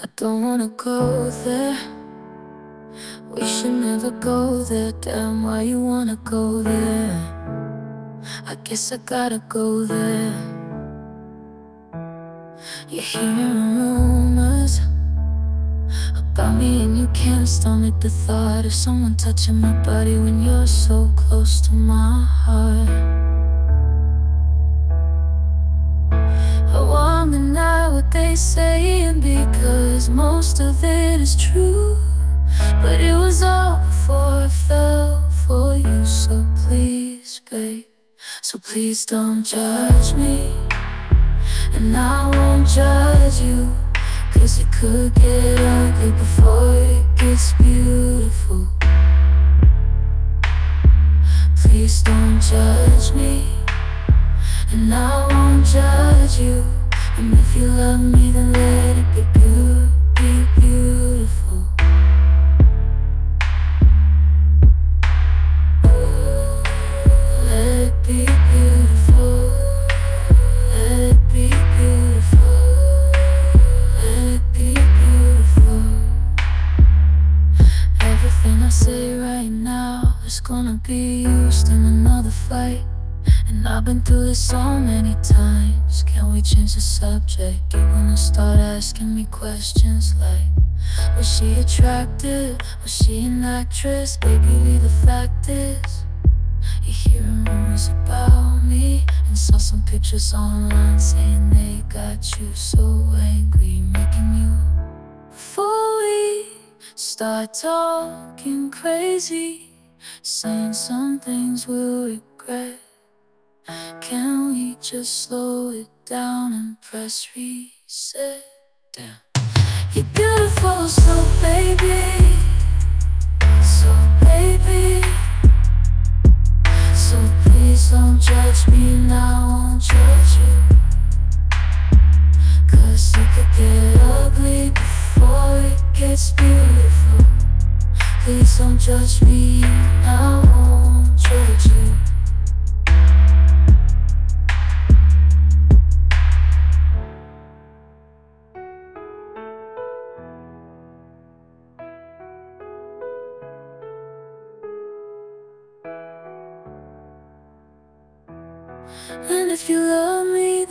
I don't wanna go there. We should never go there. Damn, why you wanna go there? I guess I gotta go there. You're hearing rumors about me, and you can't stomach the thought of someone touching my body when you're so close to my heart. I wanna deny what they saying because most of it is true. But it was all before I fell for you. So please, babe, so please don't judge me. And I won't judge you, 'cause it could get ugly before it gets beautiful. Please don't judge me, and I won't judge you. And if you love me, then let it be beautiful. Let it be beautiful. Let it be beautiful. Let it be beautiful. Everything I say right now is gonna be used in another fight. And I've been through this so many times. Can we change the subject? You're gonna start asking me questions like, was she attractive? Was she an actress? Baby, the fact is, you're hearing rumors about me, and saw some pictures online saying they got you so angry, making you. Before we start talking crazy, saying some things we'll regret, can we just slow it down and press reset? Damn. You're beautiful, so baby, so baby. So please don't judge me, and I won't judge you, 'cause it could get ugly before it gets beautiful. Please don't judge me, and I won't judge you. And if you love me,